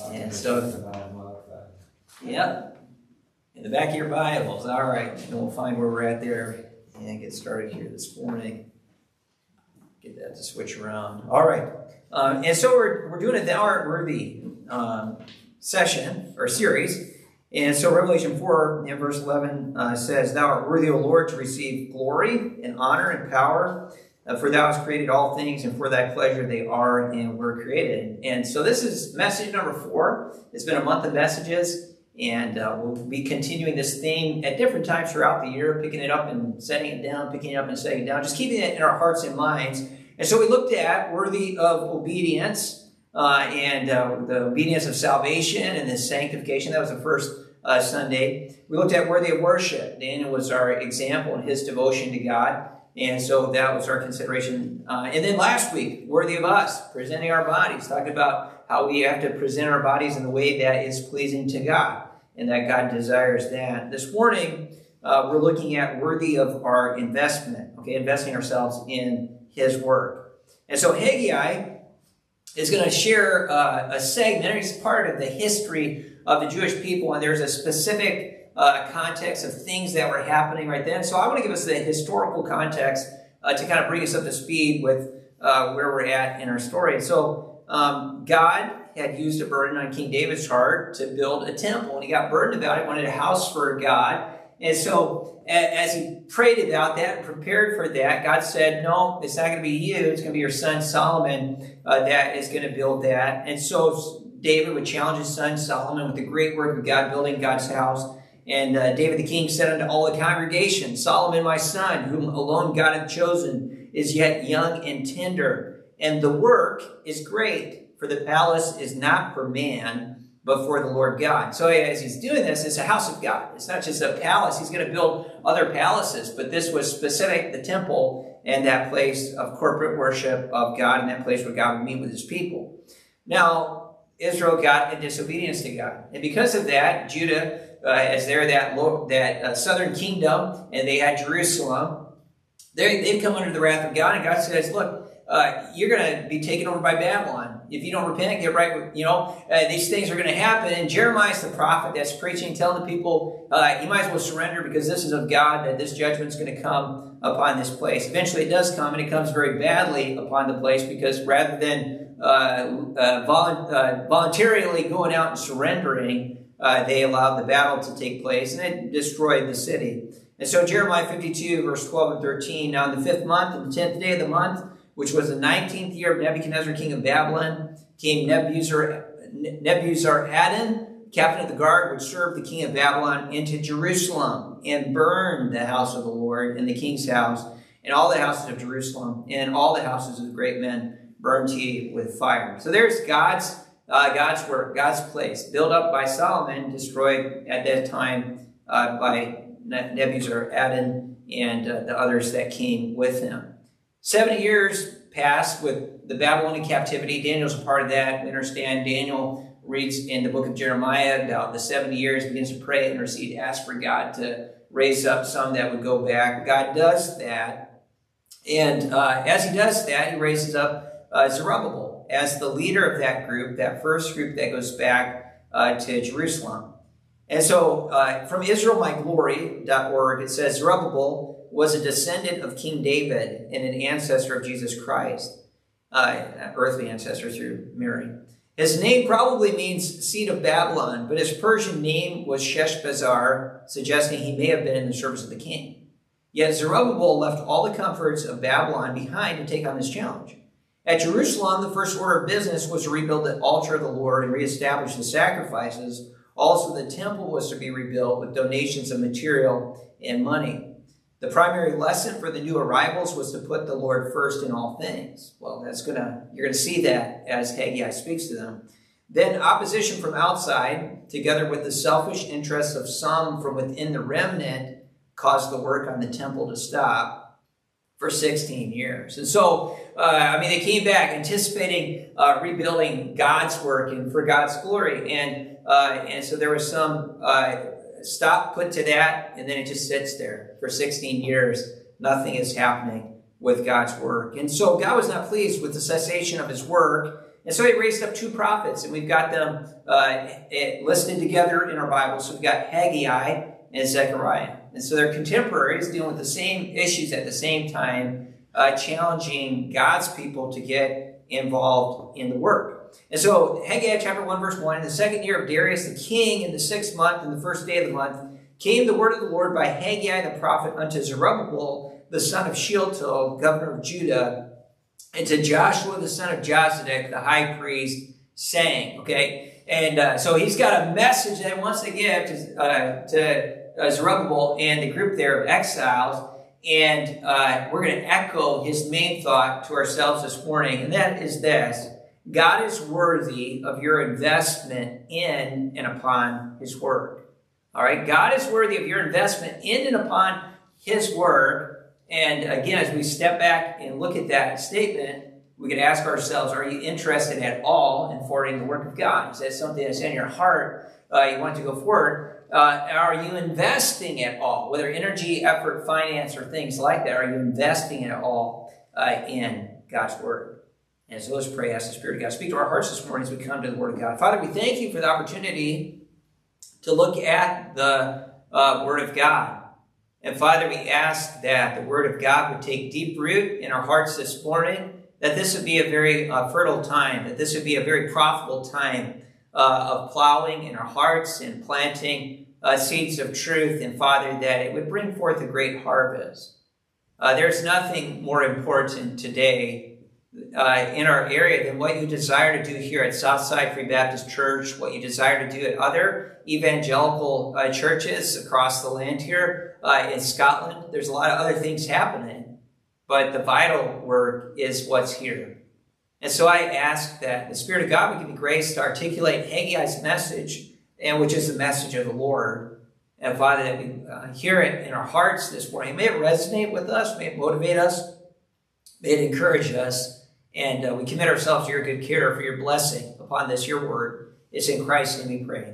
And so, yep, in the back of your Bibles. All right, and we'll find where we're at there and get started here this morning. Get that to switch around. All right, and so we're doing a Thou Art Worthy session or series. And so Revelation 4 and verse 11 says, Thou art worthy, O Lord, to receive glory and honor and power, for thou hast created all things, and for thy pleasure they are and were created. And so this is message number 4. It's been a month of messages, and we'll be continuing this theme at different times throughout the year, picking it up and setting it down, picking it up and setting it down, just keeping it in our hearts and minds. And so we looked at worthy of obedience, and the obedience of salvation and the sanctification. That was the first Sunday. We looked at worthy of worship. Daniel was our example in his devotion to God. And so that was our consideration. And then last week, worthy of us, presenting our bodies, talking about how we have to present our bodies in a way that is pleasing to God and that God desires that. This morning, we're looking at worthy of our investment, okay, investing ourselves in his work. And so Haggai is going to share a segment. It's part of the history of the Jewish people, and there's a specific context of things that were happening right then. So I want to give us the historical context to kind of bring us up to speed with where we're at in our story. So God had used a burden on King David's heart to build a temple, and he got burdened about it, wanted a house for God. And so as he prayed about that and prepared for that, God said, no, it's not going to be you. It's going to be your son Solomon that is going to build that. And so David would challenge his son Solomon with the great work of God, building God's house. And David the king said unto all the congregation, Solomon my son, whom alone God hath chosen, is yet young and tender. And the work is great, for the palace is not for man, but for the Lord God. So as he's doing this, it's a house of God. It's not just a palace. He's going to build other palaces, but this was specific, the temple, and that place of corporate worship of God, and that place where God would meet with his people. Now, Israel got in disobedience to God. And because of that, Judah, as they're that southern kingdom, and they had Jerusalem, they'd come under the wrath of God, and God says, look, you're going to be taken over by Babylon. If you don't repent, get right with, these things are going to happen. And Jeremiah's the prophet that's preaching, telling the people, you might as well surrender because this is of God, that this judgment's going to come upon this place. Eventually it does come, and it comes very badly upon the place because rather than voluntarily going out and surrendering, they allowed the battle to take place, and it destroyed the city. And so Jeremiah 52, verse 12 and 13, now in the 5th month, and the 10th day of the month, which was the 19th year of Nebuchadnezzar, king of Babylon, came Nebuzaradan, captain of the guard, which served the king of Babylon, into Jerusalem, and burned the house of the Lord, and the king's house, and all the houses of Jerusalem, and all the houses of the great men burned he with fire. So there's God's work, God's place, built up by Solomon, destroyed at that time by Nebuzaradan and the others that came with him. 70 years passed with the Babylonian captivity. Daniel's a part of that. We understand Daniel reads in the book of Jeremiah about the 70 years, begins to pray, intercede, ask for God to raise up some that would go back. God does that. And as he does that, he raises up Zerubbabel as the leader of that group, that first group that goes back to Jerusalem. And so from IsraelMyGlory.org, it says Zerubbabel was a descendant of King David and an ancestor of Jesus Christ, earthly ancestor through Mary. His name probably means seed of Babylon, but his Persian name was Sheshbazzar, suggesting he may have been in the service of the king. Yet Zerubbabel left all the comforts of Babylon behind to take on this challenge. At Jerusalem, the first order of business was to rebuild the altar of the Lord and reestablish the sacrifices. Also, the temple was to be rebuilt with donations of material and money. The primary lesson for the new arrivals was to put the Lord first in all things. Well, you're gonna see that as Haggai speaks to them. Then opposition from outside, together with the selfish interests of some from within the remnant, caused the work on the temple to stop for 16 years. And so, they came back anticipating rebuilding God's work and for God's glory. And so there was some stop put to that, and then it just sits there for 16 years. Nothing is happening with God's work. And so God was not pleased with the cessation of his work, And so he raised up 2 prophets, and we've got them listed together in our Bible. So we've got Haggai and Zechariah. And so they're contemporaries dealing with the same issues at the same time, challenging God's people to get involved in the work. And so Haggai chapter 1, verse 1, in the 2nd year of Darius the king, in the 6th month, in the 1st day of the month, came the word of the Lord by Haggai the prophet unto Zerubbabel, the son of Shealtiel, governor of Judah, and to Joshua the son of Josedek, the high priest, saying, okay? And so he's got a message that he wants to give to Zerubbabel and the group there of exiles. And we're going to echo his main thought to ourselves this morning, and that is this: God is worthy of your investment in and upon his word. All right? God is worthy of your investment in and upon his word. And again, as we step back and look at that statement, we could ask ourselves, are you interested at all in forwarding the work of God? Is that something that's in your heart? You want to go forward? Are you investing at all? Whether energy, effort, finance, or things like that, are you investing at all in God's word? And so let's pray, ask the Spirit of God. Speak to our hearts this morning as we come to the word of God. Father, we thank you for the opportunity to look at the word of God. And Father, we ask that the word of God would take deep root in our hearts this morning, that this would be a very fertile time, that this would be a very profitable time of plowing in our hearts and planting seeds of truth. And Father, that it would bring forth a great harvest. There's nothing more important today in our area than what you desire to do here at Southside Free Baptist Church, what you desire to do at other evangelical churches across the land here in Scotland. There's a lot of other things happening, but the vital work is what's here. And so I ask that the Spirit of God would give me grace to articulate Haggai's message, and which is the message of the Lord. And Father, that we hear it in our hearts this morning. May it resonate with us, may it motivate us, may it encourage us. And we commit ourselves to your good care for your blessing upon this, your word. It's in Christ's name we pray.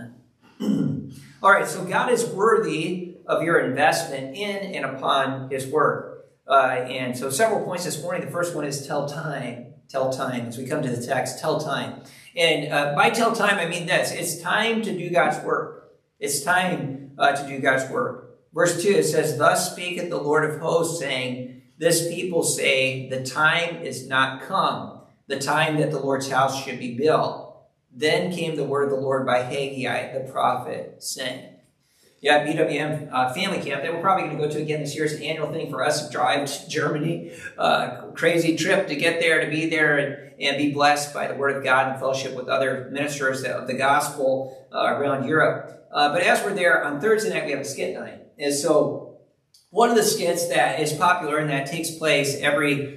Amen. All right, so God is worthy of your investment in and upon his word. And so several points this morning. The first one is tell time. Tell time. As we come to the text, tell time. And by tell time, I mean this. It's time to do God's work. It's time to do God's work. Verse 2, it says, Thus speaketh the Lord of hosts, saying, This people say, the time is not come, the time that the Lord's house should be built. Then came the word of the Lord by Haggai the prophet, saying. Yeah, BWM family camp that we're probably going to go to again this year. It's an annual thing for us to drive to Germany. Crazy trip to get there, to be there and be blessed by the word of God and fellowship with other ministers of the gospel around Europe. But as we're there, on Thursday night, we have a skit night. And so one of the skits that is popular and that takes place every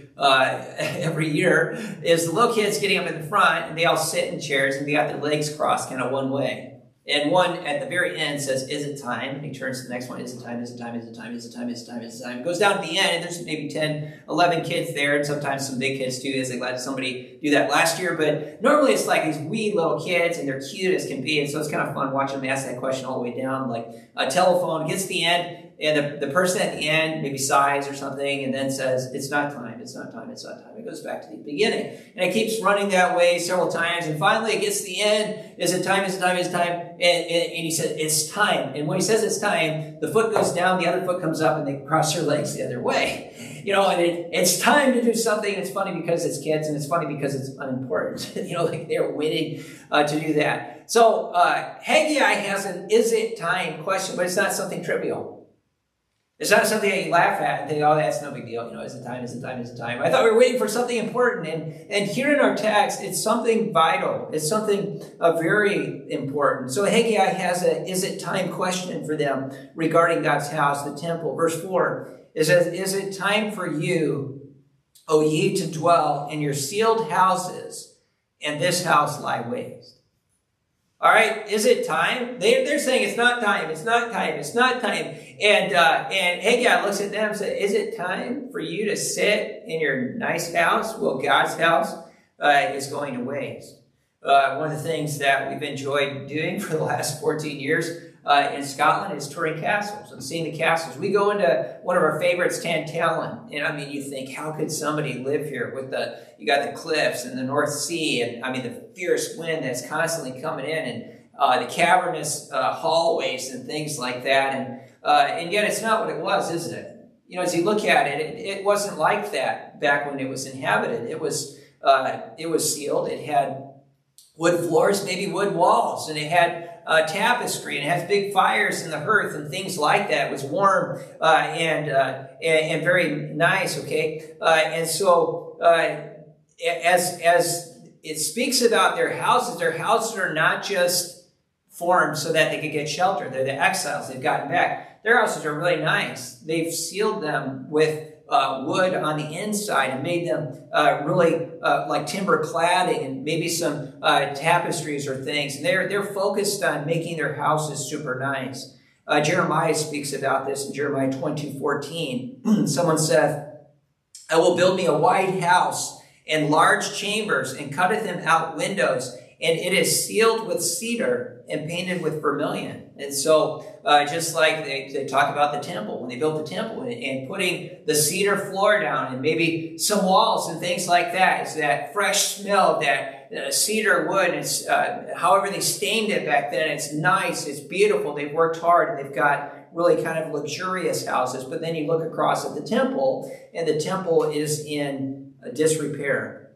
year is the little kids getting up in the front, and they all sit in chairs and they got their legs crossed kind of one way. And one at the very end says, is it time? And he turns to the next one, is it time, is it time, is it time, is it time, is it time, is it time? It goes down to the end, and there's maybe 10, 11 kids there, and sometimes some big kids too, as they let somebody do that last year. But normally it's like these wee little kids, and they're cute as can be, and so it's kind of fun watching them ask that question all the way down. Like a telephone gets to the end, and the person at the end maybe sighs or something and then says, it's not time, it's not time, it's not time. It goes back to the beginning. And it keeps running that way several times. And finally it gets to the end. Is it time, is it time, is it time? And he says, it's time. And when he says it's time, the foot goes down, the other foot comes up, and they cross their legs the other way. You know, and it's time to do something. It's funny because it's kids, and it's funny because it's unimportant. You know, like they're waiting to do that. So Haggai has an is it time question, but it's not something trivial. It's not something that you laugh at and think, oh, that's no big deal. You know, is it time, is it time, is it time? I thought we were waiting for something important. And here in our text, it's something vital. It's something very important. So Haggai has a is it time question for them regarding God's house, the temple. Verse 4, it says, is it time for you, O ye, to dwell in your sealed houses, and this house lie waste? All right, is it time? They're saying it's not time, it's not time, it's not time. And Haggai looks at them and says, is it time for you to sit in your nice house? Well, God's house is going to waste. One of the things that we've enjoyed doing for the last 14 years in Scotland is touring castles and seeing the castles. We go into one of our favorites, Tantallon, and I mean, you think, how could somebody live here with you got the cliffs and the North Sea, and I mean, the fierce wind that's constantly coming in, and the cavernous hallways and things like that, and yet it's not what it was, is it? You know, as you look at it, it wasn't like that back when it was inhabited. It was sealed. It had wood floors, maybe wood walls, and it had tapestry, and it has big fires in the hearth and things like that. It was warm and very nice. Okay, and so as it speaks about their houses are not just formed so that they could get shelter. They're the exiles. They've gotten back. Their houses are really nice. They've sealed them with wood on the inside and made them really like timber cladding and maybe some tapestries or things. And they're focused on making their houses super nice. Jeremiah speaks about this in Jeremiah 22:14. Someone said, I will build me a white house and large chambers and cutteth them out windows, and it is sealed with cedar and painted with vermilion. And so just like they talk about the temple, when they built the temple and putting the cedar floor down and maybe some walls and things like that, it's that fresh smell of that cedar wood. It's however they stained it back then. It's nice. It's beautiful. They've worked hard, and they've got really kind of luxurious houses. But then you look across at the temple, and the temple is in disrepair.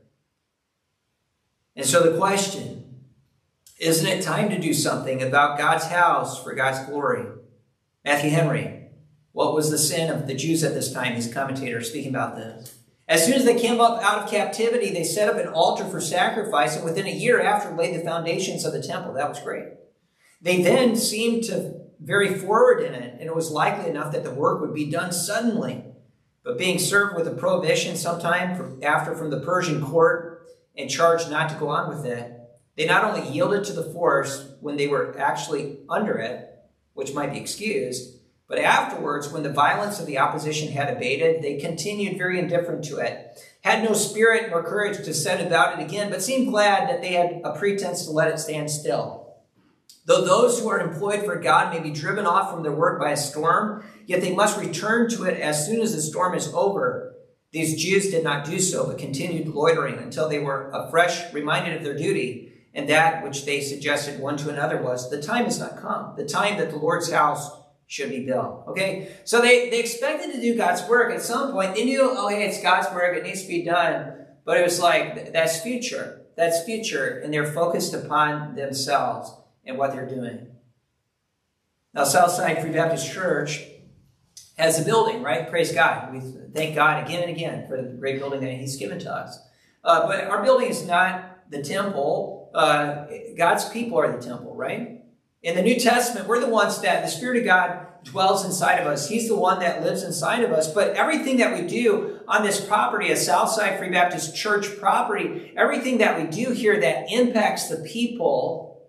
And so the question, isn't it time to do something about God's house for God's glory? Matthew Henry, what was the sin of the Jews at this time? He's a commentator speaking about this. As soon as they came up out of captivity, they set up an altar for sacrifice, and within a year after laid the foundations of the temple. That was great. They then seemed to very forward in it, and it was likely enough that the work would be done suddenly. But being served with a prohibition sometime from the Persian court and charged not to go on with it, they not only yielded to the force when they were actually under it, which might be excused, but afterwards, when the violence of the opposition had abated, they continued very indifferent to it, had no spirit nor courage to set about it again, but seemed glad that they had a pretense to let it stand still. Though those who are employed for God may be driven off from their work by a storm, yet they must return to it as soon as the storm is over. These Jews did not do so, but continued loitering until they were afresh reminded of their duty. And that which they suggested one to another was, the time has not come, the time that the Lord's house should be built. Okay? So they expected to do God's work. At some point, they knew, oh, hey, it's God's work, it needs to be done. But it was like, that's future. That's future. And they're focused upon themselves and what they're doing. Now, Southside Free Baptist Church has a building, right? Praise God. We thank God again and again for the great building that He's given to us. But our building is not the temple. God's people are the temple, right? In the New Testament, we're the ones that the Spirit of God dwells inside of us. He's the one that lives inside of us. But everything that we do on this property, a Southside Free Baptist Church property, everything that we do here that impacts the people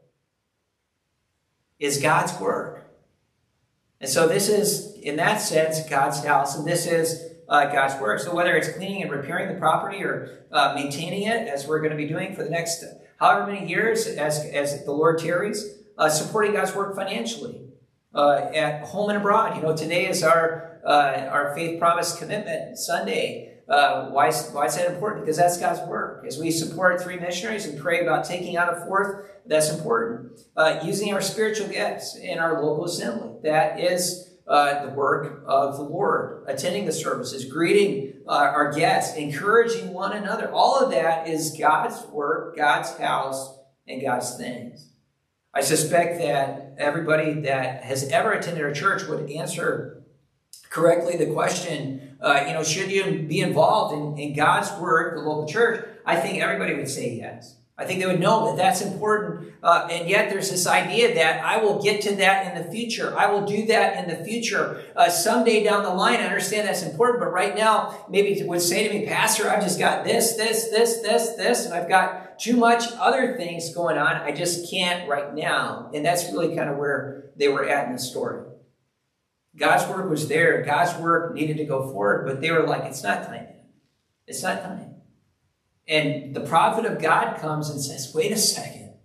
is God's work. And so this is, in that sense, God's house, and this is God's work. So whether it's cleaning and repairing the property or maintaining it, as we're going to be doing for the next however many years as the Lord tarries, supporting God's work financially at home and abroad. You know, today is our Faith Promise Commitment Sunday. Why is that important? Because that's God's work. As we support 3 missionaries and pray about taking out a 4th, that's important. Using our spiritual gifts in our local assembly. That is the work of the Lord. Attending the services, greeting our guests, encouraging one another. All of that is God's work, God's house, and God's things. I suspect that everybody that has ever attended our church would answer correctly the question, should you be involved in God's work, the local church? I think everybody would say yes. I think they would know that that's important. And yet there's this idea that I will get to that in the future. I will do that in the future. Someday down the line, I understand that's important. But right now, maybe it would say to me, Pastor, I've just got this, and I've got too much other things going on. I just can't right now. And that's really kind of where they were at in the story. God's work was there. God's work needed to go forward. But they were like, it's not time yet. It's not time. And the prophet of God comes and says, wait a second.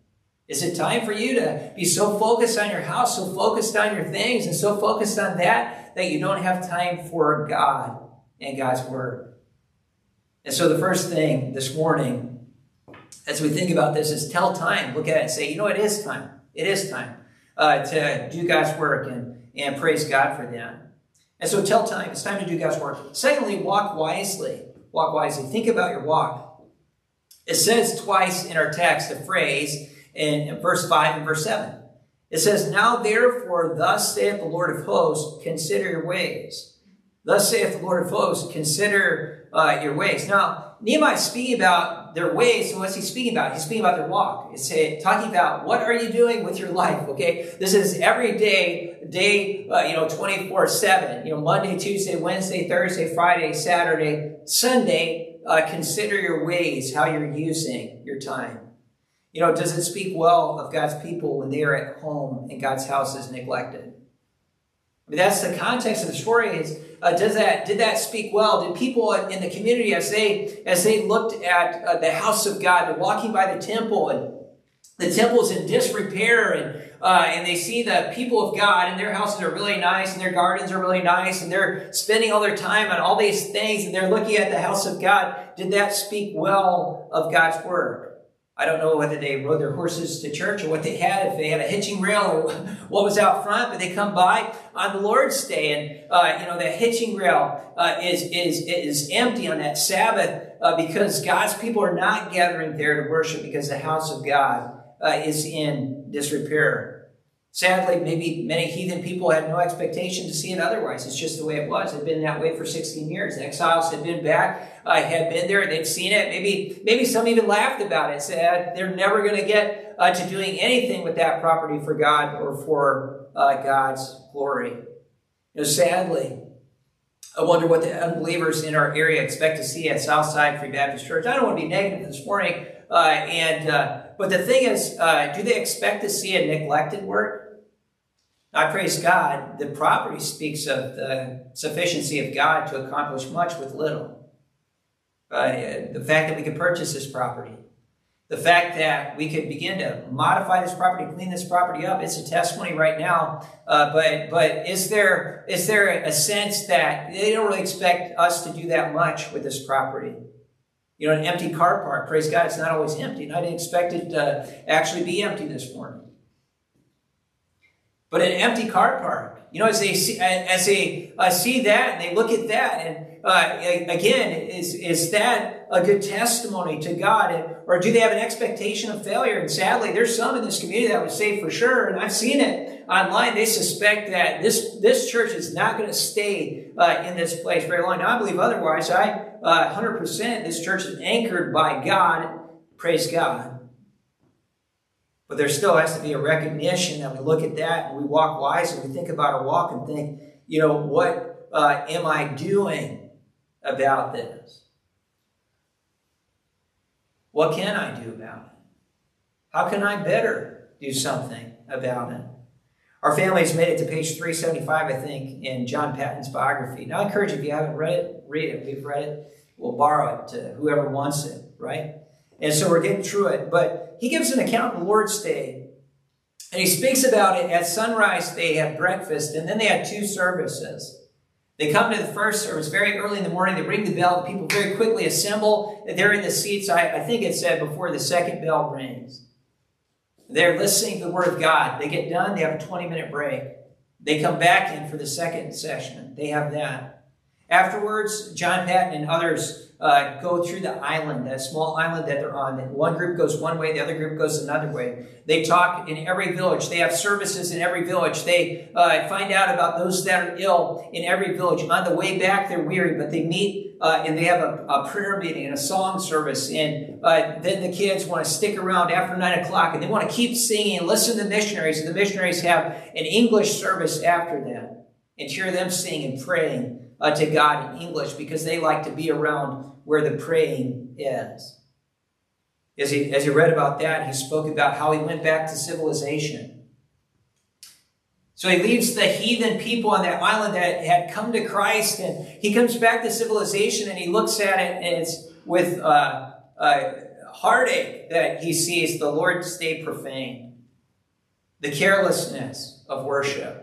Is it time for you to be so focused on your house, so focused on your things, and so focused on that you don't have time for God and God's word? And so the first thing this morning, as we think about this, is tell time. Look at it and say, you know, it is time. It is time to do God's work and praise God for that. And so tell time. It's time to do God's work. Secondly, walk wisely. Walk wisely. Think about your walk. It says twice in our text a phrase in verse 5 and verse 7. It says, now therefore, thus saith the Lord of hosts, consider your ways. Thus saith the Lord of hosts, consider your ways. Now, Nehemiah is speaking about their ways. So what's he speaking about? He's speaking about their walk. It's talking about what are you doing with your life, okay? This is every day, 24/7. Monday, Tuesday, Wednesday, Thursday, Friday, Saturday, Sunday. Consider your ways, how you're using your time. Does it speak well of God's people when they are at home and God's house is neglected? I mean, that's the context of the story. Is did that speak well? Did people in the community, as they looked at the house of God, they're walking by the temple, and the temple's in disrepair, and they see the people of God, and their houses are really nice, and their gardens are really nice, and they're spending all their time on all these things, and they're looking at the house of God. Did that speak well of God's word? I don't know whether they rode their horses to church or what they had, if they had a hitching rail or what was out front, but they come by on the Lord's Day, and the hitching rail is empty on that Sabbath because God's people are not gathering there to worship because the house of God is in disrepair. Sadly, maybe many heathen people had no expectation to see it otherwise. It's just the way it was. It had been that way for 16 years. The exiles had been back, had been there, they'd seen it. Maybe some even laughed about it, said they're never going to get to doing anything with that property for God or for God's glory. Sadly, I wonder what the unbelievers in our area expect to see at Southside Free Baptist Church. I don't want to be negative this morning, but the thing is, do they expect to see a neglected work? I praise God. The property speaks of the sufficiency of God to accomplish much with little. The fact that we could purchase this property, the fact that we could begin to modify this property, clean this property up, it's a testimony right now. But is there a sense that they don't really expect us to do that much with this property? An empty car park, praise God, it's not always empty. And I didn't expect it to actually be empty this morning. But an empty car park, as they see that and they look at that, and again, is that a good testimony to God, or do they have an expectation of failure? And sadly, there's some in this community that would say for sure, and I've seen it online, they suspect that this church is not going to stay in this place very long. Now, I believe otherwise. 100%, this church is anchored by God. Praise God. But there still has to be a recognition that we look at that and we walk wise and we think about our walk and think, what am I doing about this? What can I do about it? How can I better do something about it? Our family's made it to page 375, I think, in John Patton's biography. Now, I encourage you, if you haven't read it, read it. We've read it. We'll borrow it to whoever wants it, right? And so we're getting through it. But he gives an account of the Lord's Day. And he speaks about it. At sunrise, they had breakfast, and then they had two services. They come to the first service very early in the morning. They ring the bell. The people very quickly assemble. They're in the seats, I think it said, before the second bell rings. They're listening to the Word of God. They get done. They have a 20-minute break. They come back in for the second session. They have that. Afterwards, John Patton and others go through the island, that small island that they're on. One group goes one way, the other group goes another way. They talk in every village. They have services in every village. They find out about those that are ill in every village. On the way back, they're weary, but they meet and they have a prayer meeting and a song service. And then the kids want to stick around after 9 o'clock, and they want to keep singing and listen to the missionaries. And the missionaries have an English service after that, and hear them sing and praying to God in English, because they like to be around where the praying is. As he read about that, he spoke about how he went back to civilization. So he leaves the heathen people on that island that had come to Christ, and he comes back to civilization, and he looks at it, and it's with heartache that he sees the Lord stay profaned. The carelessness of worship.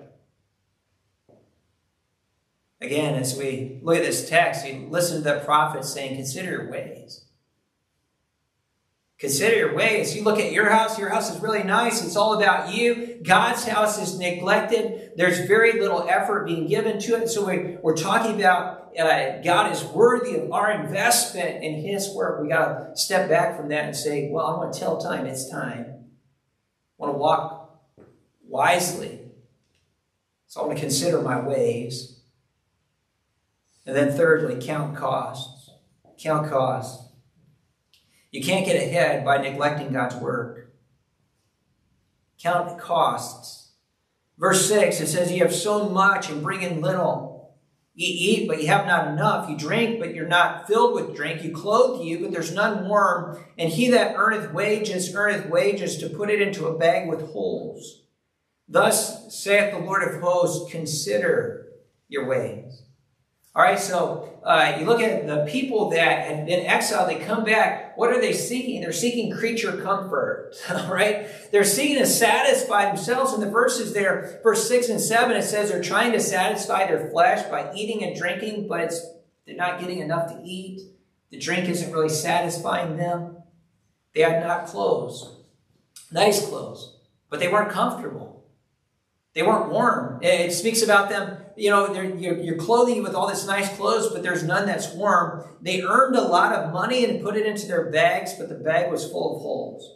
Again, as we look at this text, we listen to the prophet saying, consider your ways. Consider your ways. You look at your house is really nice. It's all about you. God's house is neglected. There's very little effort being given to it. So we're talking about God is worthy of our investment in his work. We got to step back from that and say, well, I want to tell time it's time. I want to walk wisely. So I want to consider my ways. And then thirdly, count costs. Count costs. You can't get ahead by neglecting God's work. Count costs. Verse 6, it says, you have sown much and bring in little. You eat, but you have not enough. You drink, but you're not filled with drink. You clothe you, but there's none warm. And he that earneth wages to put it into a bag with holes. Thus saith the Lord of hosts, consider your ways. All right, so you look at the people that had been exiled, they come back. What are they seeking? They're seeking creature comfort, all right? They're seeking to satisfy themselves. In the verses there, verse 6 and 7, it says they're trying to satisfy their flesh by eating and drinking, but they're not getting enough to eat. The drink isn't really satisfying them. They had not clothes, nice clothes, but they weren't comfortable. They weren't warm. It speaks about them. You're clothing you with all this nice clothes, but there's none that's warm. They earned a lot of money and put it into their bags, but the bag was full of holes.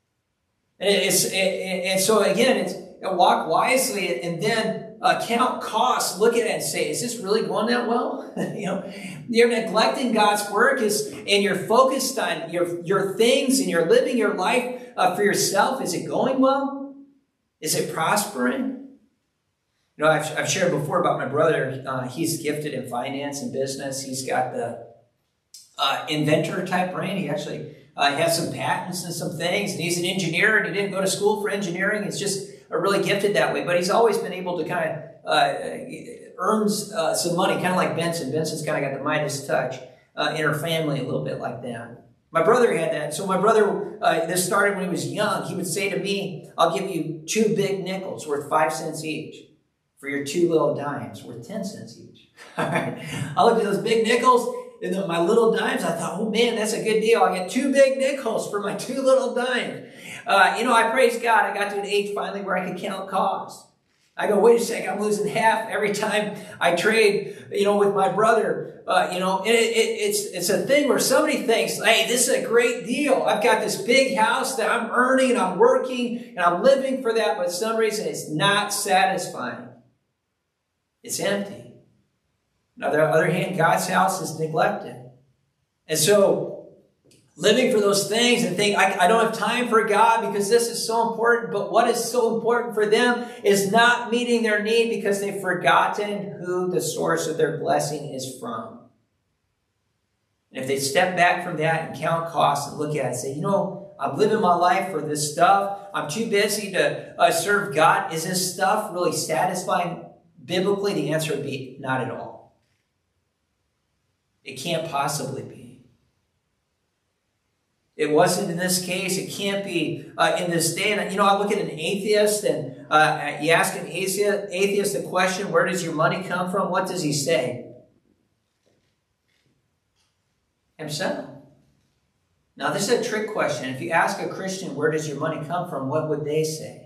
And so again, it's walk wisely and then count costs. Look at it and say, is this really going that well? You're neglecting God's work and you're focused on your things and you're living your life for yourself. Is it going well? Is it prospering? I've shared before about my brother. He's gifted in finance and business. He's got the inventor type brain. He actually has some patents and some things. And he's an engineer, and he didn't go to school for engineering. He's just really gifted that way. But he's always been able to kind of earn some money, kind of like Benson. Benson's kind of got the Midas touch in her family, a little bit like that. My brother had that. So my brother, this started when he was young. He would say to me, I'll give you 2 big nickels worth 5 cents each for your 2 little dimes worth 10 cents each. All right. I looked at those big nickels and then my little dimes. I thought, oh man, that's a good deal. I get 2 big nickels for my 2 little dimes. I praise God. I got to an age finally where I could count costs. I go, wait a second, I'm losing half every time I trade, with my brother. It's a thing where somebody thinks, hey, this is a great deal. I've got this big house that I'm earning and I'm working and I'm living for that, but for some reason it's not satisfying. It's empty. On the other hand, God's house is neglected. And so living for those things and think, I don't have time for God because this is so important. But what is so important for them is not meeting their need because they've forgotten who the source of their blessing is from. And if they step back from that and count costs and look at it and say, I'm living my life for this stuff. I'm too busy to serve God. Is this stuff really satisfying? Biblically, the answer would be not at all. It can't possibly be. It wasn't in this case. It can't be in this day. And, I look at an atheist and you ask an atheist the question, where does your money come from? What does he say? Himself. Now, this is a trick question. If you ask a Christian, where does your money come from? What would they say?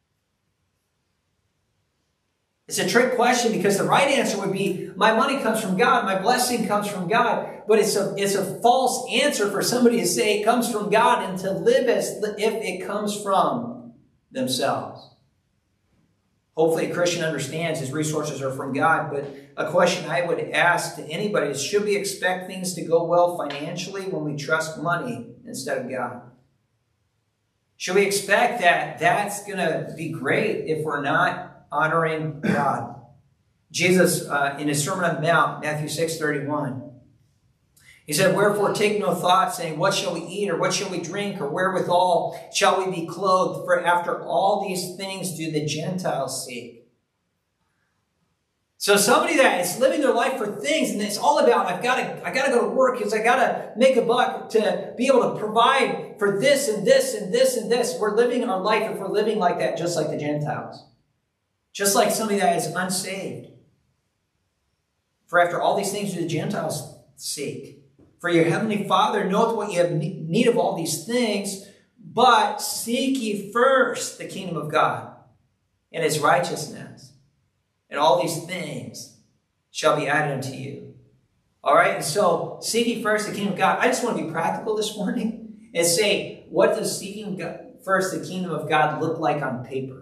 It's a trick question because the right answer would be, my money comes from God, my blessing comes from God. But it's a false answer for somebody to say it comes from God and to live as if it comes from themselves. Hopefully a Christian understands his resources are from God, but a question I would ask to anybody is, should we expect things to go well financially when we trust money instead of God? Should we expect that that's going to be great if we're not honoring God? Jesus, in his Sermon on the Mount, Matthew 6:31, he said, wherefore take no thought, saying, what shall we eat, or what shall we drink, or wherewithal shall we be clothed? For after all these things do the Gentiles seek. So somebody that is living their life for things, and it's all about, I gotta go to work because I gotta make a buck to be able to provide for this and this and this and this. We're living our life, if we're living like that, just like the Gentiles. Just like somebody that is unsaved. For after all these things do the Gentiles seek. For your heavenly Father knoweth what you have need of all these things, but seek ye first the kingdom of God and his righteousness, and all these things shall be added unto you. All right, and so seeking first the kingdom of God. I just want to be practical this morning and say, what does seeking first the kingdom of God look like on paper?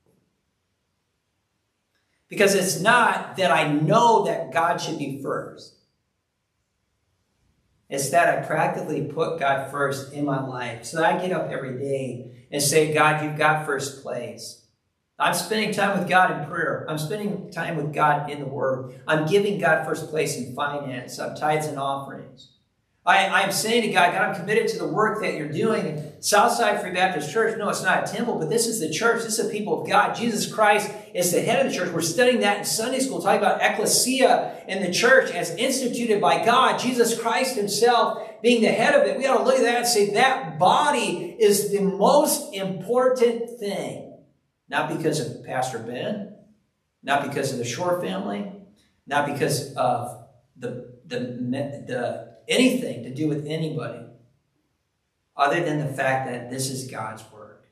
Because it's not that I know that God should be first. It's that I practically put God first in my life. So that I get up every day and say, God, you've got first place. I'm spending time with God in prayer. I'm spending time with God in the Word. I'm giving God first place in finance, tithes and offerings. I'm saying to God, I'm committed to the work that you're doing in Southside Free Baptist Church. No, it's not a temple, but this is the church. This is the people of God. Jesus Christ is the head of the church. We're studying that in Sunday school, talking about ecclesia in the church as instituted by God. Jesus Christ himself being the head of it. We ought to look at that and say that body is the most important thing. Not because of Pastor Ben, not because of the Shore family, not because of the anything to do with anybody, other than the fact that this is God's work.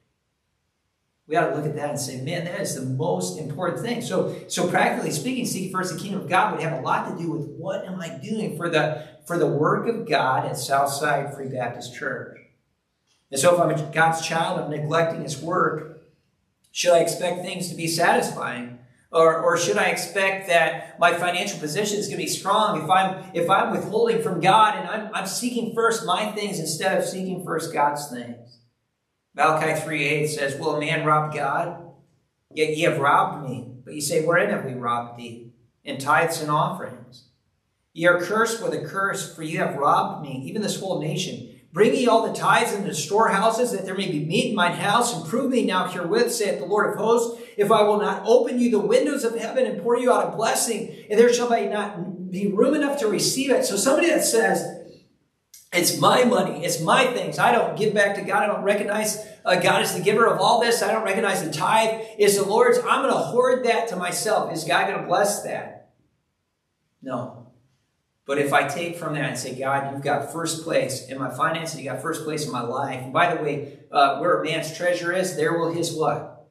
We ought to look at that and say, man, that is the most important thing. So practically speaking, seek first the kingdom of God would have a lot to do with what am I doing for the work of God at Southside Free Baptist Church. And so if I'm God's child, I'm neglecting his work, should I expect things to be satisfying? Or should I expect that my financial position is going to be strong if I'm withholding from God and I'm seeking first my things instead of seeking first God's things? Malachi 3:8 says, will a man rob God? Yet ye have robbed me. But ye say, wherein have we robbed thee? In tithes and offerings. Ye are cursed with a curse, for you have robbed me, even this whole nation. Bring ye all the tithes into the storehouses, that there may be meat in mine house, and prove me now herewith, saith the Lord of hosts, if I will not open you the windows of heaven and pour you out a blessing, and there shall not be room enough to receive it. So somebody that says, it's my money, it's my things, I don't give back to God, I don't recognize God as the giver of all this, I don't recognize the tithe is the Lord's, I'm going to hoard that to myself. Is God going to bless that? No. But if I take from that and say, God, you've got first place in my finances, you got first place in my life. And by the way, where a man's treasure is, there will his what?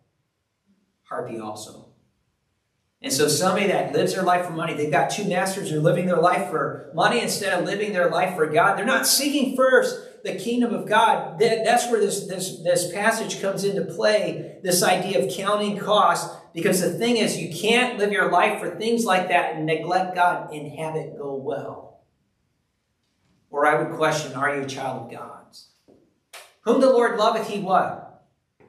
Heart be also. And so somebody that lives their life for money, they've got two masters, they're living their life for money instead of living their life for God. They're not seeking first the kingdom of God. That's where this passage comes into play, this idea of counting costs. Because the thing is, you can't live your life for things like that and neglect God and have it go well. Or I would question, are you a child of God's? Whom the Lord loveth, he what?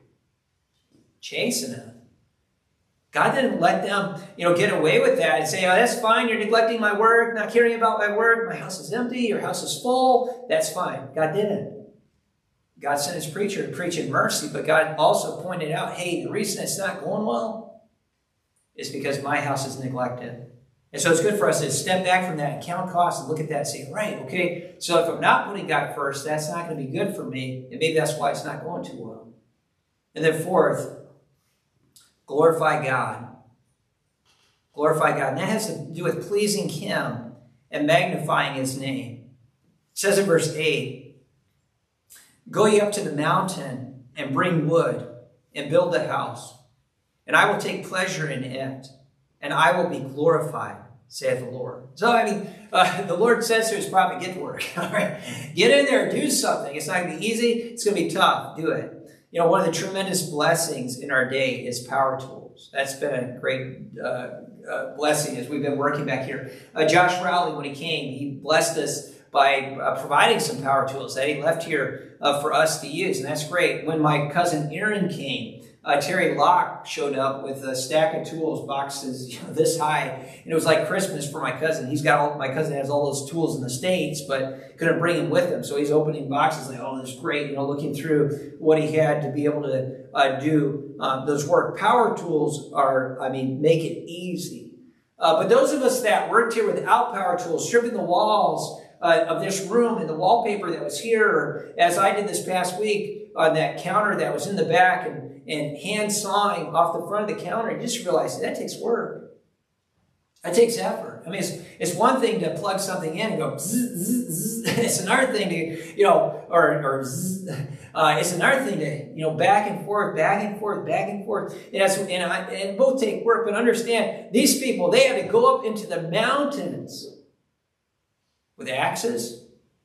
Chasteneth. God didn't let them, get away with that and say, oh, that's fine, you're neglecting my work, not caring about my work, my house is empty, your house is full, that's fine. God didn't. God sent his preacher to preach in mercy, but God also pointed out, hey, the reason it's not going well is because my house is neglected. And so it's good for us to step back from that and count costs and look at that and say, right, okay, so if I'm not putting God first, that's not going to be good for me, and maybe that's why it's not going too well. And then fourth, glorify God. Glorify God. And that has to do with pleasing him and magnifying his name. It says in verse 8, go ye up to the mountain and bring wood and build the house, and I will take pleasure in it, and I will be glorified, saith the Lord. So, the Lord says to his prophet, get to work. All right? Get in there, do something. It's not going to be easy. It's going to be tough. Do it. One of the tremendous blessings in our day is power tools. That's been a great blessing as we've been working back here. Josh Rowley, when he came, he blessed us by providing some power tools that he left here for us to use, and that's great. When my cousin Aaron came, Terry Locke showed up with a stack of tools, boxes this high, and it was like Christmas for my cousin. My cousin has all those tools in the States, but couldn't bring them with him, so he's opening boxes like, oh, this is great, looking through what he had to be able to do those work. Power tools make it easy. But those of us that worked here with out power tools, stripping the walls of this room and the wallpaper that was here, or as I did this past week on that counter that was in the back, and hand sawing off the front of the counter, you just realize that takes work. That takes effort. I mean, it's one thing to plug something in and go zzz, zzz, zzz. It's another thing to, or zzz. It's another thing to, back and forth, back and forth, back and forth. And both take work, but understand, these people, they had to go up into the mountains with axes,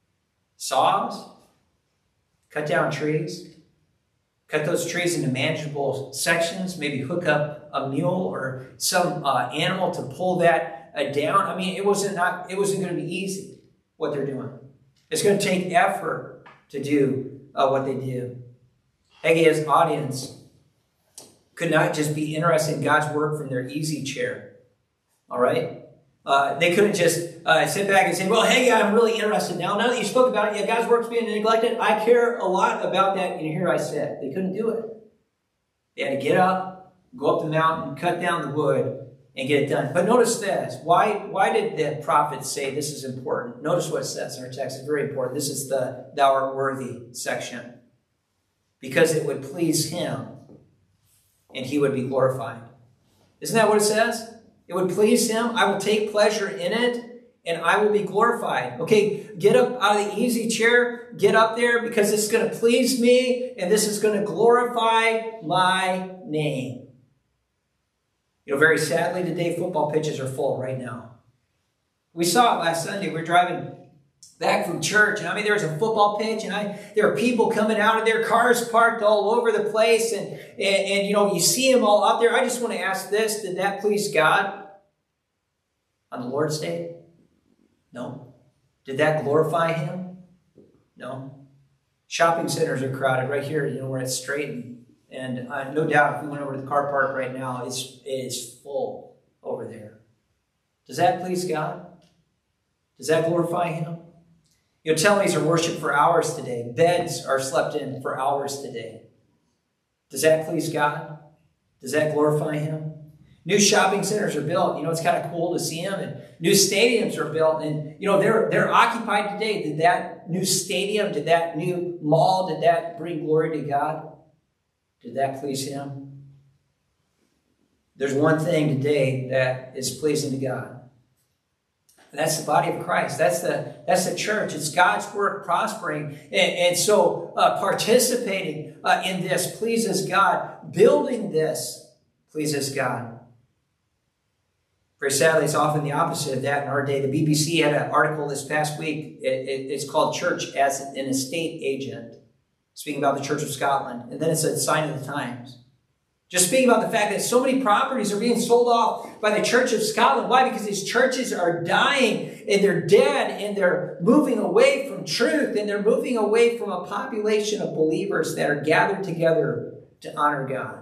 saws, cut down trees, cut those trees into manageable sections, maybe hook up a mule or some animal to pull that down. I mean, it wasn't going to be easy what they're doing. It's going to take effort to do what they do. Haggai's audience could not just be interested in God's work from their easy chair. All right? They couldn't just sit back and say, well, hey, I'm really interested now. Now that you spoke about it, yeah, God's work's being neglected. I care a lot about that, and here I sit. They couldn't do it. They had to get up, go up the mountain, cut down the wood, and get it done. But notice this. Why did the prophet say this is important? Notice what it says in our text. It's very important. This is the thou art worthy section. Because it would please him, and he would be glorified. Isn't that what it says? It would please him. I will take pleasure in it, and I will be glorified. Okay, get up out of the easy chair. Get up there because it's going to please me, and this is going to glorify my name. Very sadly, today, football pitches are full right now. We saw it last Sunday. We were driving back from church, and there was a football pitch, and there are people coming out of their cars parked all over the place, and you see them all out there. I just want to ask this: did that please God on the Lord's Day? No. Did that glorify him? No. Shopping centers are crowded right here. Where it's straight, and no doubt if we went over to the car park right now, it is full over there. Does that please God? Does that glorify him? Televisions are worshipped for hours today. Beds are slept in for hours today. Does that please God? Does that glorify him? New shopping centers are built. It's kind of cool to see them. And new stadiums are built. And, they're occupied today. Did that new stadium, did that new mall, did that bring glory to God? Did that please him? There's one thing today that is pleasing to God. And that's the body of Christ. That's the church. It's God's work prospering. And so participating in this pleases God. Building this pleases God. Very sadly, it's often the opposite of that in our day. The BBC had an article this past week. It's called Church as an Estate Agent, speaking about the Church of Scotland. And then it's a sign of the times. Just speaking about the fact that so many properties are being sold off by the Church of Scotland. Why? Because these churches are dying and they're dead and they're moving away from truth and they're moving away from a population of believers that are gathered together to honor God.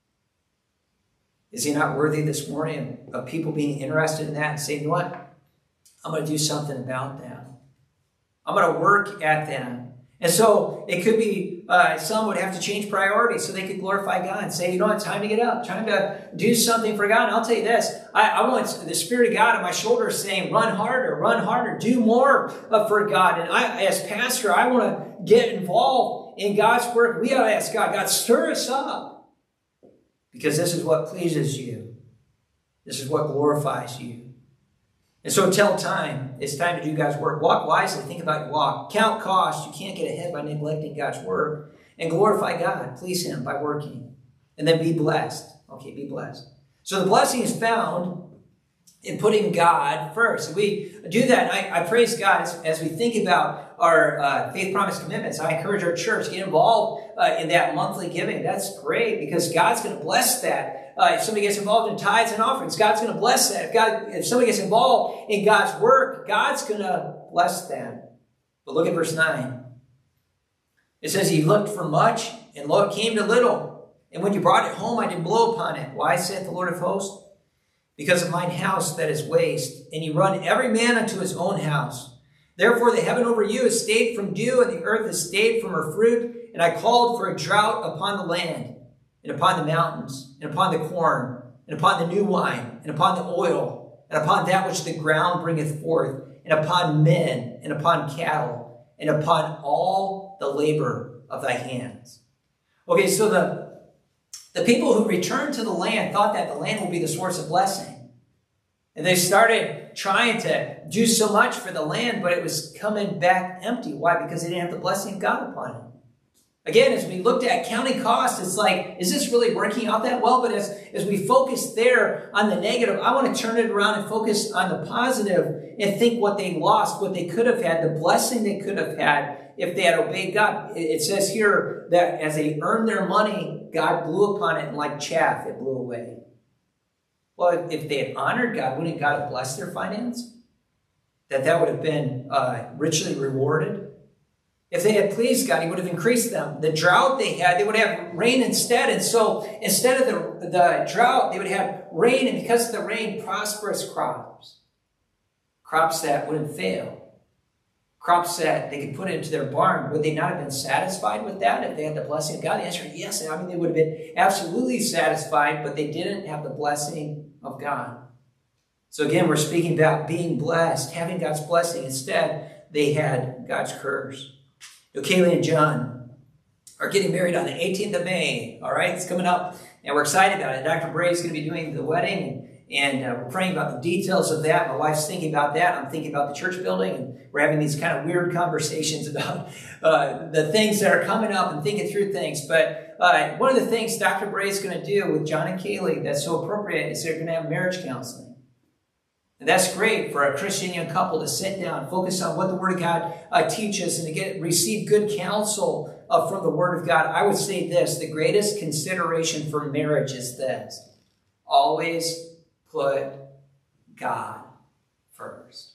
Is he not worthy this morning of people being interested in that and saying, you know what? I'm going to do something about that. I'm going to work at that. And so it could be some would have to change priorities so they could glorify God and say, it's time to get up, time to do something for God. And I'll tell you this, I want the Spirit of God on my shoulders saying, run harder, do more for God. And as pastor, I want to get involved in God's work. We got to ask God, stir us up. Because this is what pleases you. This is what glorifies you. And so tell time. It's time to do God's work. Walk wisely. Think about your walk. Count costs. You can't get ahead by neglecting God's work. And glorify God. Please him by working. And then be blessed. Okay, be blessed. So the blessing is found in putting God first. We do that. And I praise God as we think about our faith promise commitments. I encourage our church to get involved in that monthly giving. That's great because God's going to bless that. If somebody gets involved in tithes and offerings, God's going to bless that. If somebody gets involved in God's work, God's going to bless that. But look at verse 9. It says, he looked for much, and lo, it came to little. And when you brought it home, I did blow upon it. Why, saith the Lord of hosts? Because of mine house that is waste, and ye run every man unto his own house. Therefore the heaven over you is stayed from dew, and the earth is stayed from her fruit. And I called for a drought upon the land, and upon the mountains, and upon the corn, and upon the new wine, and upon the oil, and upon that which the ground bringeth forth, and upon men, and upon cattle, and upon all the labor of thy hands. Okay, so the people who returned to the land thought that the land would be the source of blessing. And they started trying to do so much for the land, but it was coming back empty. Why? Because they didn't have the blessing of God upon it. Again, as we looked at counting costs, it's like, is this really working out that well? But as we focus there on the negative, I want to turn it around and focus on the positive and think what they lost, what they could have had, the blessing they could have had if they had obeyed God. It says here that as they earned their money, God blew upon it, and like chaff, it blew away. Well, if they had honored God, wouldn't God have blessed their finance? That would have been richly rewarded. If they had pleased God, he would have increased them. The drought they had, they would have rain instead. And so instead of the drought, they would have rain. And because of the rain, prosperous crops. Crops that wouldn't fail. Crops that they could put into their barn. Would they not have been satisfied with that if they had the blessing of God? The answer is yes. I mean, they would have been absolutely satisfied, but they didn't have the blessing of God. So again, we're speaking about being blessed, having God's blessing. Instead, they had God's curse. Kaylee and John are getting married on the 18th of May. All right, it's coming up, and we're excited about it. Dr. Bray is going to be doing the wedding, and we're praying about the details of that. My wife's thinking about that. I'm thinking about the church building, and we're having these kind of weird conversations about the things that are coming up and thinking through things. But one of the things Dr. Bray is going to do with John and Kaylee that's so appropriate is they're going to have marriage counseling. And that's great for a Christian young couple to sit down, focus on what the Word of God teaches, and to receive good counsel from the Word of God. I would say this: the greatest consideration for marriage is this: always put God first.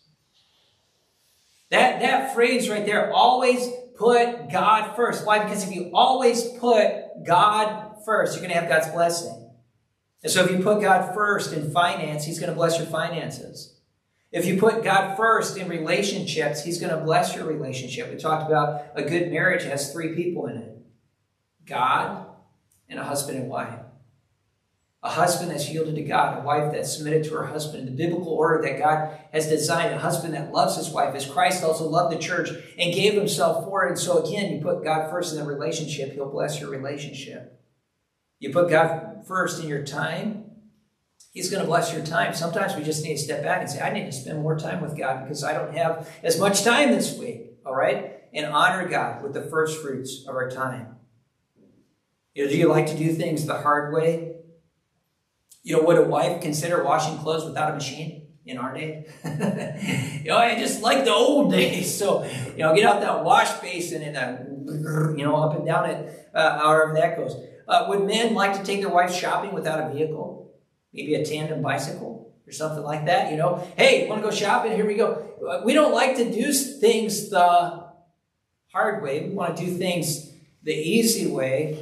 That phrase right there, always put God first. Why? Because if you always put God first, you're going to have God's blessing. And so if you put God first in finance, he's going to bless your finances. If you put God first in relationships, he's going to bless your relationship. We talked about a good marriage has 3 people in it: God and a husband and wife. A husband that's yielded to God, a wife that's submitted to her husband, in the biblical order that God has designed, a husband that loves his wife, as Christ also loved the church and gave himself for it. And so again, you put God first in the relationship, he'll bless your relationship. You put God first in your time, he's going to bless your time. Sometimes we just need to step back and say, I need to spend more time with God because I don't have as much time this week, all right? And honor God with the first fruits of our time. Do you like to do things the hard way? Would a wife consider washing clothes without a machine in our day? I just like the old days. So, get out that wash basin and, up and down it, however that goes. Would men like to take their wife shopping without a vehicle? Maybe a tandem bicycle or something like that, Hey, you want to go shopping? Here we go. We don't like to do things the hard way. We want to do things the easy way.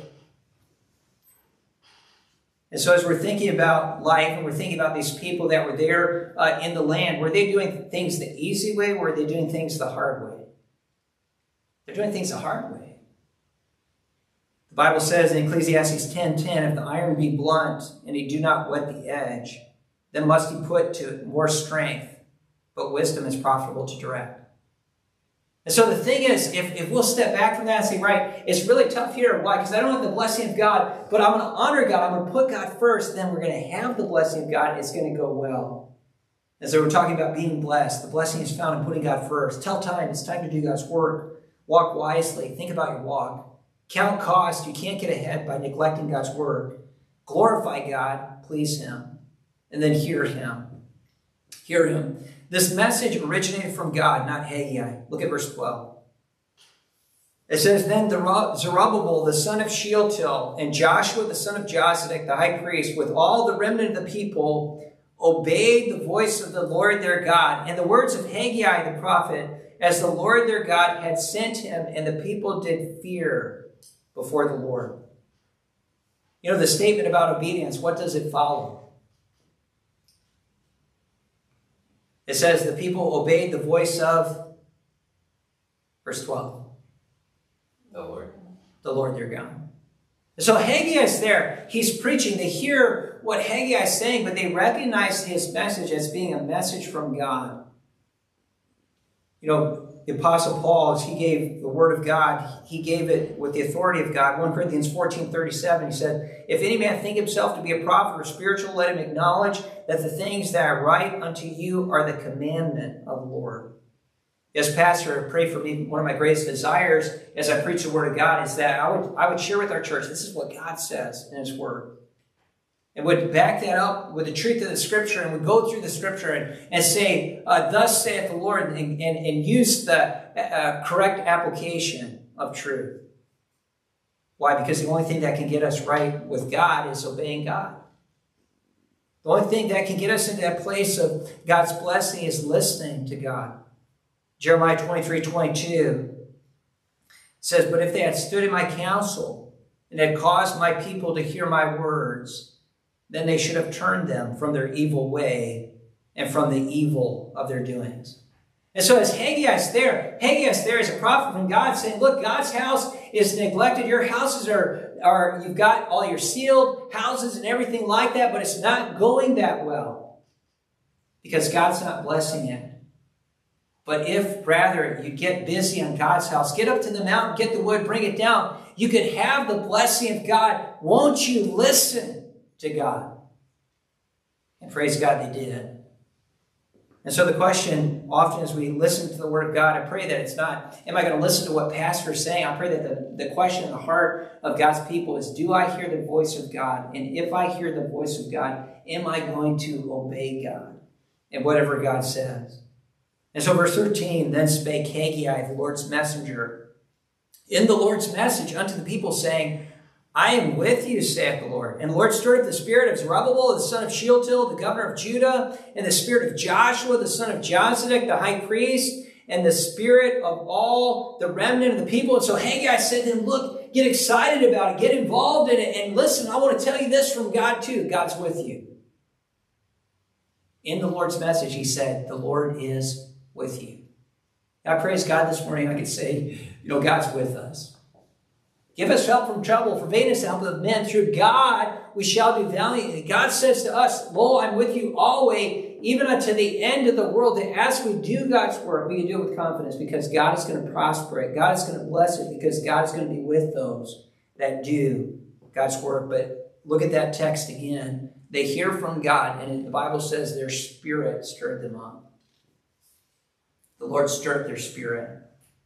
And so as we're thinking about life and we're thinking about these people that were there in the land, were they doing things the easy way or were they doing things the hard way? They're doing things the hard way. The Bible says in Ecclesiastes 10:10, if the iron be blunt and he do not whet the edge, then must he put to more strength, but wisdom is profitable to direct. And so the thing is, if we'll step back from that and say, right, it's really tough here. Why? Because I don't have the blessing of God, but I'm going to honor God. I'm going to put God first. Then we're going to have the blessing of God. It's going to go well. And so we're talking about being blessed. The blessing is found in putting God first. Tell time. It's time to do God's work. Walk wisely. Think about your walk. Count cost. You can't get ahead by neglecting God's word. Glorify God. Please him. And then hear him. Hear him. This message originated from God, not Haggai. Look at verse 12. It says, then Zerubbabel, the son of Shealtiel, and Joshua, the son of Josedek, the high priest, with all the remnant of the people, obeyed the voice of the Lord their God and the words of Haggai the prophet, as the Lord their God had sent him, and the people did fear before the Lord. The statement about obedience, what does it follow? It says the people obeyed the voice of, verse 12. The Lord. The Lord their God. So Haggai is there. He's preaching. They hear what Haggai is saying, but they recognize his message as being a message from God. You know, the Apostle Paul, as he gave the word of God, he gave it with the authority of God. 1 Corinthians 14:37, he said, "If any man think himself to be a prophet or spiritual, let him acknowledge that the things that I write unto you are the commandment of the Lord." As pastor, I pray for me. One of my greatest desires as I preach the word of God is that I would share with our church, this is what God says in his word. And would back that up with the truth of the scripture, and would go through the scripture and say, thus saith the Lord, and use the correct application of truth. Why? Because the only thing that can get us right with God is obeying God. The only thing that can get us into that place of God's blessing is listening to God. Jeremiah 23:22 says, "But if they had stood in my counsel and had caused my people to hear my words, then they should have turned them from their evil way and from the evil of their doings." And so as Haggai is there as a prophet from God saying, look, God's house is neglected. Your houses are you've got all your sealed houses and everything like that, but it's not going that well because God's not blessing it. But if rather you get busy on God's house, get up to the mountain, get the wood, bring it down, you could have the blessing of God. Won't you listen to God? And praise God, they did. And so the question often as we listen to the word of God, I pray that it's not, am I going to listen to what pastor is saying? I pray that the question in the heart of God's people is, do I hear the voice of God? And if I hear the voice of God, am I going to obey God and whatever God says? And so verse 13, "Then spake Haggai, the Lord's messenger, in the Lord's message unto the people, saying, I am with you, saith the Lord. And the Lord stirred up the spirit of Zerubbabel, the son of Shealtiel, the governor of Judah, and the spirit of Joshua, the son of Jozadak, the high priest, and the spirit of all the remnant of the people." And so Haggai said to them, look, get excited about it, get involved in it, and listen, I want to tell you this from God too. God's with you. In the Lord's message, he said, the Lord is with you. I praise God this morning. I could say, God's with us. "Give us help from trouble, forbade us the help of men. Through God we shall do valiantly." God says to us, "Lo, I'm with you always, even unto the end of the world." That as we do God's work, we can do it with confidence because God is going to prosper it. God is going to bless it because God is going to be with those that do God's work. But look at that text again. They hear from God, and the Bible says their spirit stirred them up. The Lord stirred their spirit.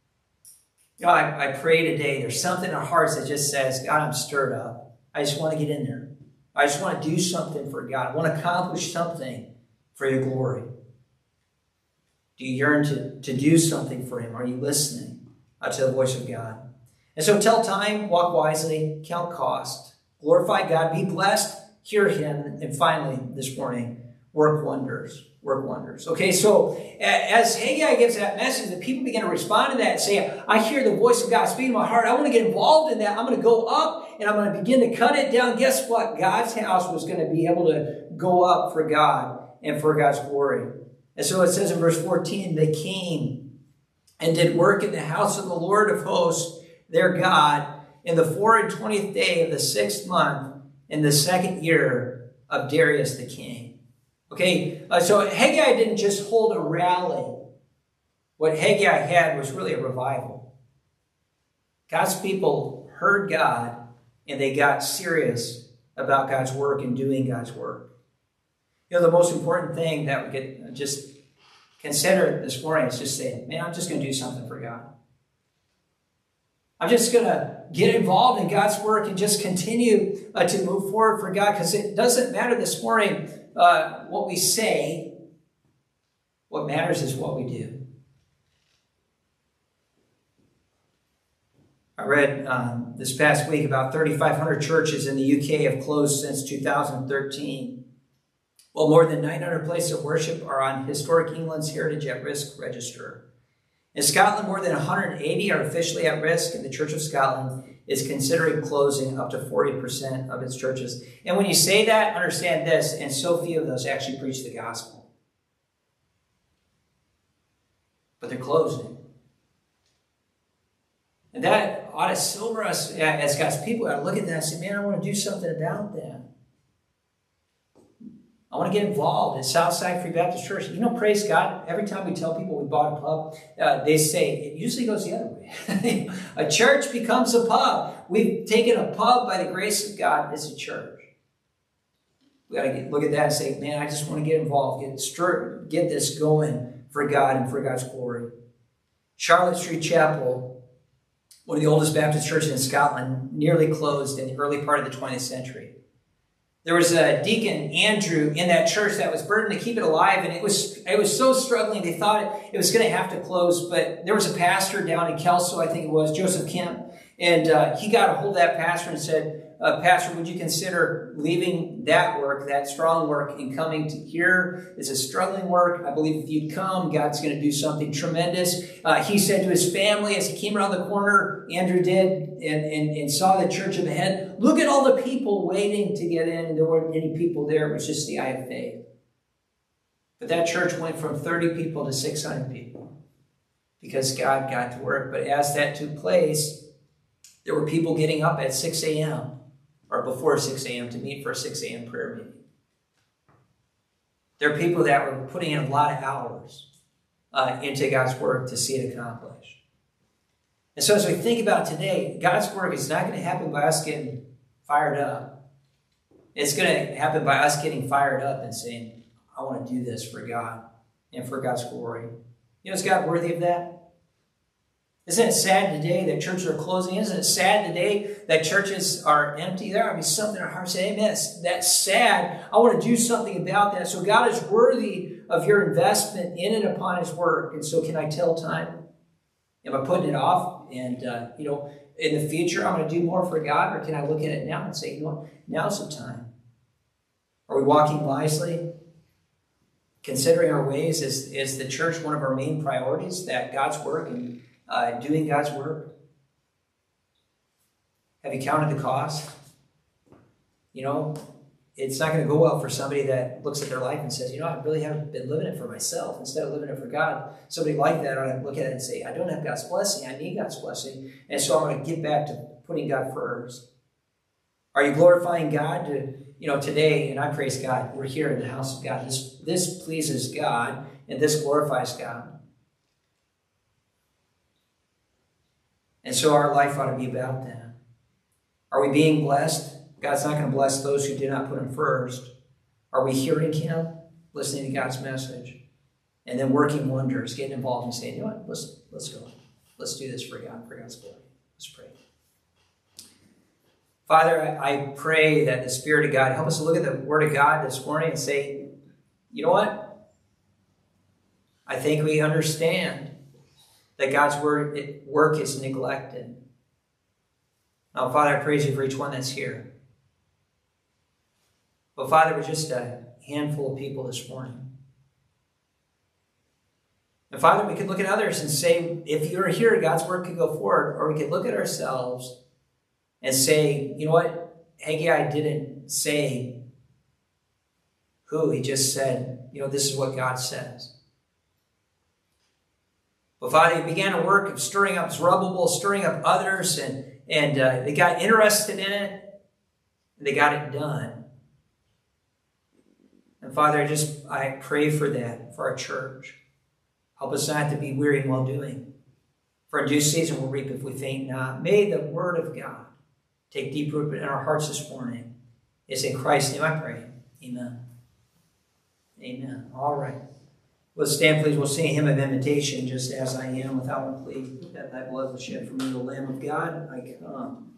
I pray today, there's something in our hearts that just says, God, I'm stirred up. I just want to get in there. I just want to do something for God. I want to accomplish something for your glory. Do you yearn to do something for him? Are you listening to the voice of God? And so tell time, walk wisely, count cost, glorify God, be blessed, hear him, and finally, this morning, work wonders. Work wonders. Okay, so as Haggai gives that message, the people begin to respond to that and say, I hear the voice of God speaking to my heart. I want to get involved in that. I'm going to go up and I'm going to begin to cut it down. Guess what? God's house was going to be able to go up for God and for God's glory. And so it says in verse 14, they came and did work in the house of the Lord of hosts, their God, in the 24th day of the 6th month, in the 2nd year of Darius the king. Okay, so Haggai didn't just hold a rally. What Haggai had was really a revival. God's people heard God, and they got serious about God's work and doing God's work. The most important thing that we could just consider this morning is just saying, man, I'm just going to do something for God. I'm just going to get involved in God's work and just continue to move forward for God, because it doesn't matter this morning what we say. What matters is what we do. I read this past week about 3,500 churches in the UK have closed since 2013. While more than 900 places of worship are on Historic England's Heritage at Risk register. In Scotland, more than 180 are officially at risk, and the Church of Scotland is considering closing up to 40% of its churches. And when you say that, understand this, and so few of those actually preach the gospel. But they're closing. And that ought to sober us as God's people. We ought to look at that and say, man, I want to do something about that. I want to get involved at Southside Free Baptist Church. You know, praise God, every time we tell people we bought a pub, they say, it usually goes the other way. A church becomes a pub. We've taken a pub by the grace of God as a church. We got to look at that and say, man, I just want to get involved, get this going for God and for God's glory. Charlotte Street Chapel, one of the oldest Baptist churches in Scotland, nearly closed in the early part of the 20th century. There was a deacon, Andrew, in that church that was burdened to keep it alive, and it was so struggling, they thought it was going to have to close, but there was a pastor down in Kelso, I think it was, Joseph Kemp, and he got a hold of that pastor and said, Pastor, would you consider leaving that work, that strong work, and coming to here? It's a struggling work. I believe if you'd come, God's going to do something tremendous. He said to his family as he came around the corner, Andrew did, and saw the church up ahead, look at all the people waiting to get in, and there weren't any people there. It was just the eye of faith. But that church went from 30 people to 600 people because God got to work. But as that took place, there were people getting up at 6 a.m. or before 6 a.m. to meet for a 6 a.m. prayer meeting. There are people that were putting in a lot of hours into God's work to see it accomplished. And so as we think about today, God's work is not going to happen by us getting fired up. It's going to happen by us getting fired up and saying, I want to do this for God and for God's glory. You know, is God worthy of that? Isn't it sad today that churches are closing? Isn't it sad today that churches are empty? There ought to be something in our hearts saying, amen, that's sad. I want to do something about that. So God is worthy of your investment in and upon his work. And so can I tell time? Am I putting it off? And, in the future, I'm going to do more for God? Or can I look at it now and say, you know what, now's the time? Are we walking wisely? Considering our ways, is the church one of our main priorities? That God's work and doing God's work? Have you counted the cost? You know, it's not going to go well for somebody that looks at their life and says, you know, I really haven't been living it for myself instead of living it for God. Somebody like that ought to look at it and say, I don't have God's blessing. I need God's blessing. And so I'm going to get back to putting God first. Are you glorifying God today? And I praise God. We're here in the house of God. This pleases God and this glorifies God. And so our life ought to be about that. Are we being blessed? God's not going to bless those who do not put him first. Are we hearing him, listening to God's message, and then working wonders, getting involved and saying, you know what, let's go. Let's do this for God, for God's glory. Let's pray. Father, I pray that the Spirit of God help us to look at the Word of God this morning and say, you know what? I think we understand that God's work is neglected. Now, Father, I praise you for each one that's here. But Father, we're just a handful of people this morning. And Father, we could look at others and say, if you're here, God's work could go forward. Or we could look at ourselves and say, you know what? Haggai didn't say who. He just said, you know, this is what God says. But Father, he began a work of stirring up Zerubbabel, stirring up others, and they got interested in it, and they got it done. And Father, I pray for that, for our church. Help us not to be weary in well-doing. For in due season we'll reap if we faint not. May the word of God take deep root in our hearts this morning. It's in Christ's name I pray. Amen. Amen. All right. Let's stand, please. We'll sing a hymn of invitation, just as I am, without one plea, that thy blood was shed for me, the Lamb of God, I come.